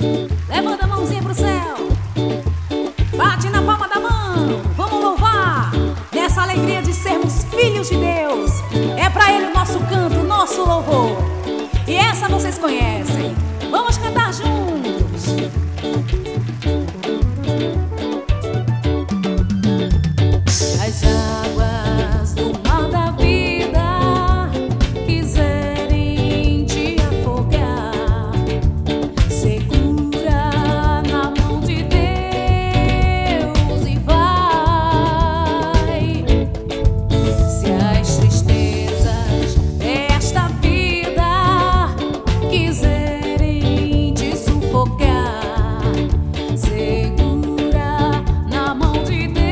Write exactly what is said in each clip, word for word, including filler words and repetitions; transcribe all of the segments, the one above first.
Levanta a mãozinha pro céu, bate na palma da mão. Vamos louvar nessa alegria de sermos filhos de Deus. É pra Ele o nosso canto, o nosso louvor. E essa vocês conhecem. Vamos cantar juntos. As águas do mar da vida quiserem te afogar, segura na mão de Deus e vai. Se as tristezas desta vida quiserem te sufocar, segura na mão de Deus.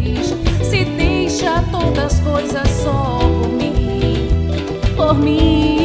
Coisas só por mim, por mim.